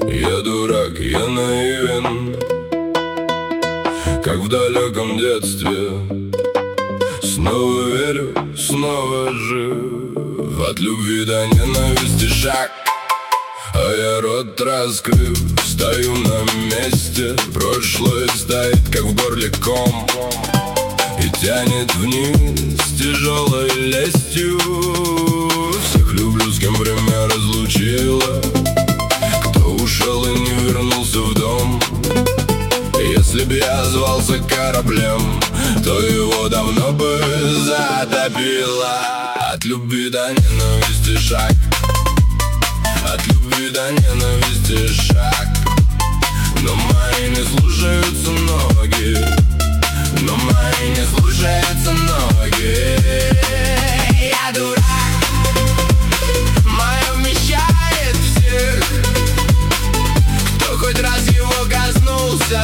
Я дурак, я наивен, как в далеком детстве. Снова верю, снова жив. От любви до ненависти шаг, а я рот раскрыв, стою на месте. Прошлое стоит, как в горле ком, и тянет вниз тяжелой лестью. Всех люблю, с кем время разлучило, кто ушел и не вернулся в дом. Если б я звался кораблем, то его давно бы затопило. От любви до ненависти шаг, от любви до ненависти шаг. Но мои не слушаются ноги, но мои не слушаются ноги. Я дурак, мое вмещает всех, кто хоть раз его коснулся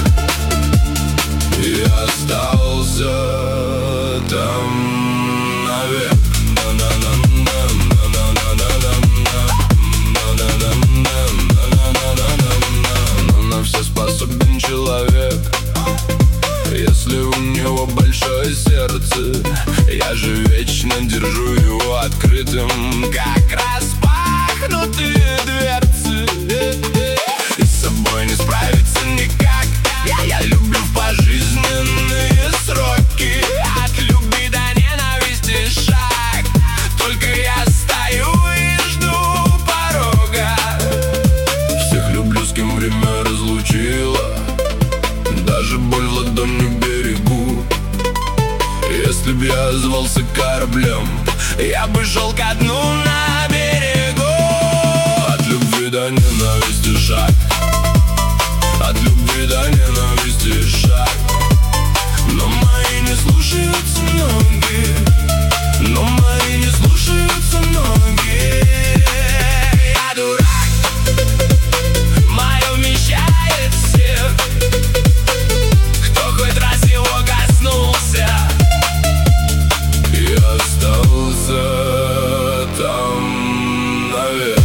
и остался там навек. Но на все способен человек, если у него большое сердце. Я же вечно держу его открытым, как распахнутые дверцы. И с собой не справиться никак. Я люблю в пожизненные сроки. От любви до ненависти шаг, только я стою и жду порога. Всех люблю, с кем время разлучило, даже боль в ладони берегу. Если б я звался кораблем, я бы шел ко дну на берегу. От любви до ненависти шаг, от любви до ненависти шаг. Но мои не слушаются ноги, но мои не слушаются ноги. Я дурак, мое вмещает всех, кто хоть раз его коснулся и остался там навек.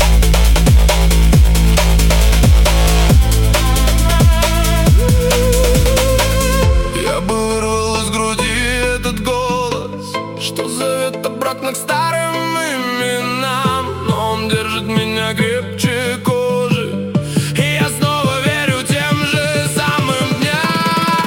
Я бы вырвал из груди этот голос, что зовет обратно к старым именам. Но он держит меня крепче кожи, и я снова верю тем же самым дням.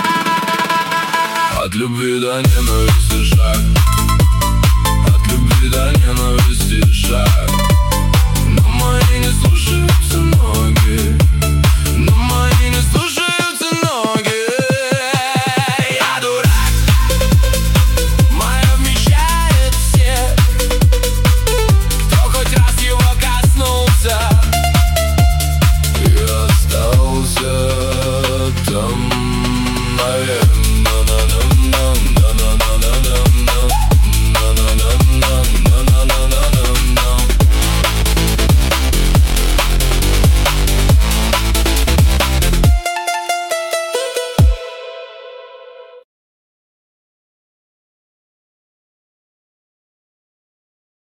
От любви до ненависти шаг, от любви до ненависти шаг. Но мои не слушаются ноги, но мои не слушаются ноги. Я дурак, мое вмещает всех, кто хоть раз его коснулся и остался там навек.